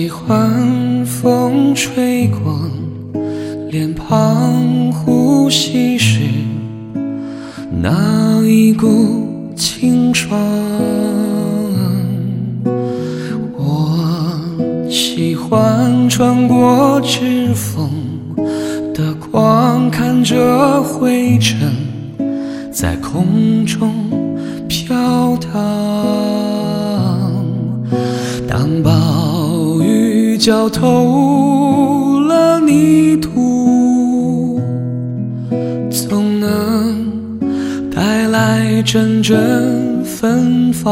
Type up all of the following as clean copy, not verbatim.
喜欢风吹过脸庞，呼吸时那一股清爽。我喜欢穿过指缝的光，看着灰尘在空中飘荡。当暴雨浇透了泥土，总能带来阵阵芬芳。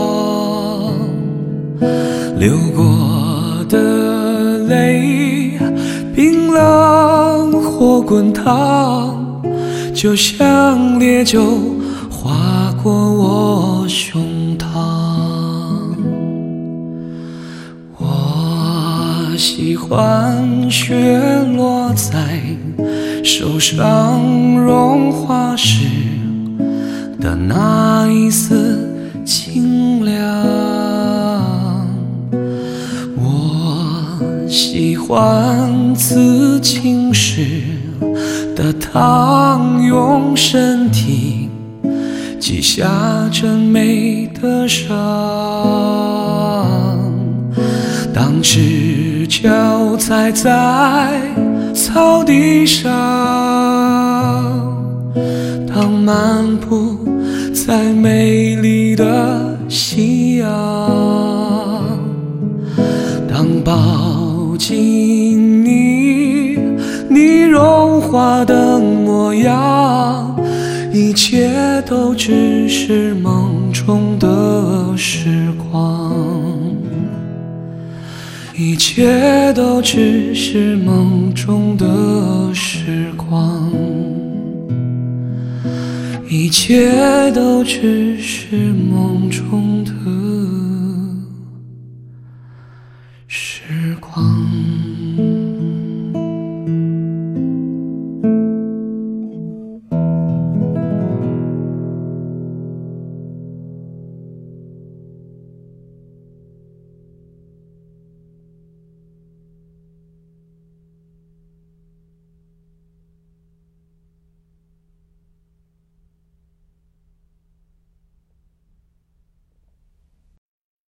流过的泪冰冷或滚烫，就像烈酒划过我胸膛。我喜欢雪落在手上融化时的那一丝清凉。我喜欢刺青时的烫，用身体记下真美的伤。当赤脚踩在草地上，当漫步在美丽的夕阳，当抱紧你融化的模样，一切都只是梦中的时光，一切都只是梦中的时光，一切都只是梦中的